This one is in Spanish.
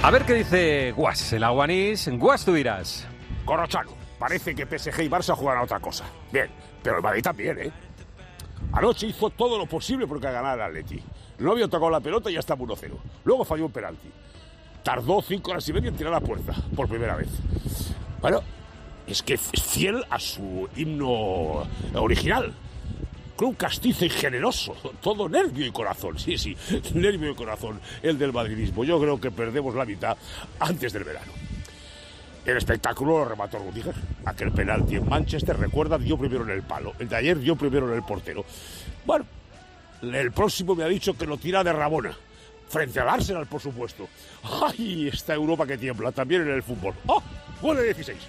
A ver qué dice Guas, el aguanís. Guas, tú dirás. Corrochano, parece que PSG y Barça juegan a otra cosa. Bien, pero el Madrid también, ¿eh? Anoche hizo todo lo posible porque ganara el Atleti. No había tocado la pelota y ya estaba 1-0. Luego falló un penalti. Tardó 5 horas y media en tirar la puerta, por primera vez. Bueno, es que es fiel a su himno original. Club castizo y generoso, todo nervio y corazón, sí, nervio y corazón, el del madridismo. Yo creo que perdemos la mitad antes del verano. El espectáculo lo remató Rudiger. Aquel penalti en Manchester, recuerda, dio primero en el palo. El de ayer dio primero en el portero. Bueno, el próximo me ha dicho que lo tira de Rabona. Frente al Arsenal, por supuesto. ¡Ay! Esta Europa que tiembla, también en el fútbol. ¡Oh! Gol de 16.